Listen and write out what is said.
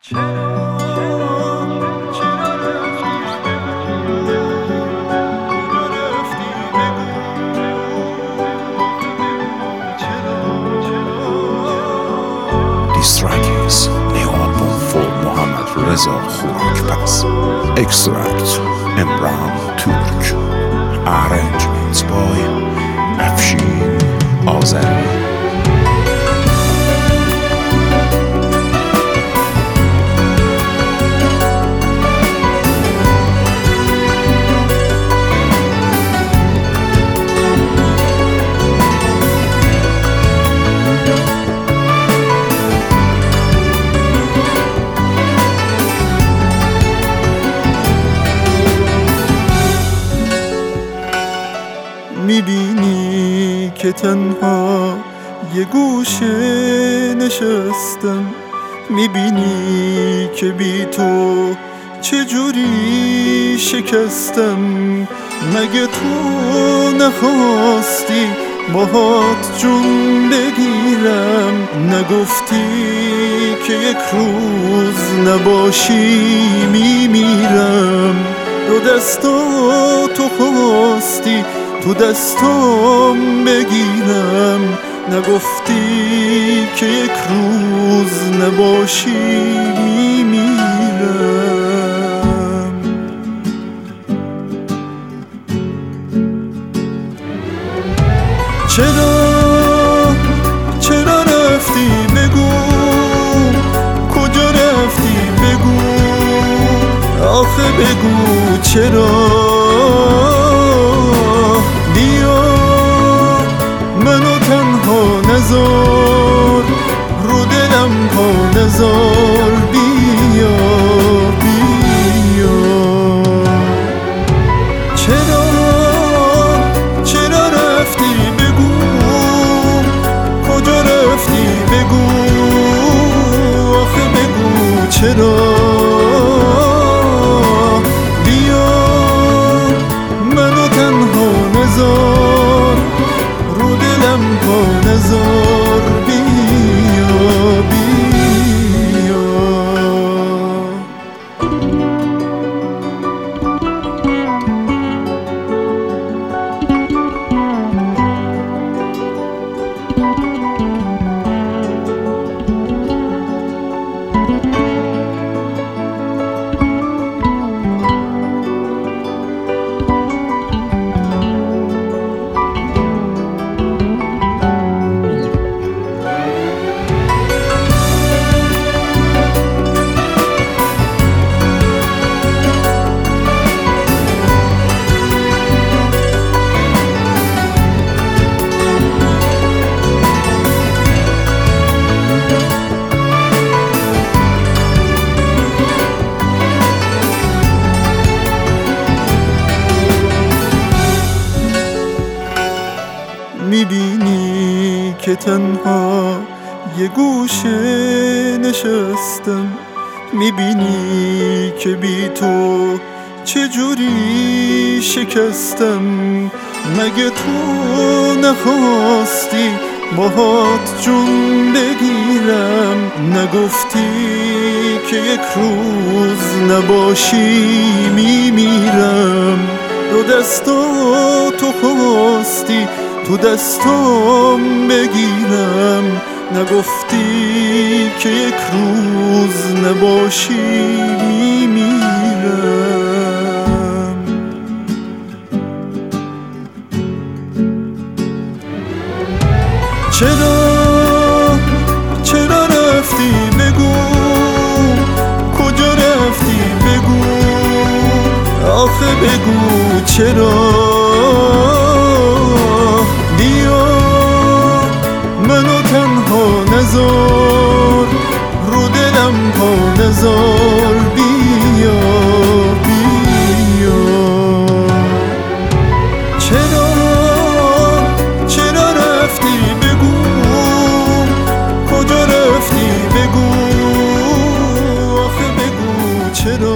This track is new album for Mohammad Reza Khorakpaz. Extract Emran Turk. Arrangements by Afshin Azari. میبینی که تنها یه گوشه نشستم، میبینی که بی تو چجوری شکستم. مگه تو نخواستی باهات جون بگیرم؟ نگفتی که یک روز نباشی میمیرم. دو دستاتو خواستی تو دستام بگیرم، نگفتی که یک روز نباشی میمیرم. چرا رفتی بگو، کجا رفتی بگو، آخه بگو چرا. منو تنها نذار، رو دلم پا نذار، بیا بیا. چرا رفتی بگو، کجا رفتی بگو، آخه بگو چرا. بیا منو تنها نذار، رو دلم پا نذار، بیا بیا. میبینی که تنها یه گوشه نشستم، میبینی که بی تو چجوری شکستم. مگه تو نخواستی باهات جون بگیرم؟ نگفتی که یک روز نباشی میمیرم. دو دستاتو خواستی تو دستام بگیرم، نگفتی که یک روز نباشی میمیرم. چرا رفتی بگو، کجا رفتی بگو، آخه بگو چرا. بیا منو تنها نذار، رو دلم پا نذار، بیا بیا. چرا رفتی بگو، کجا رفتی بگو، آخه بگو چرا.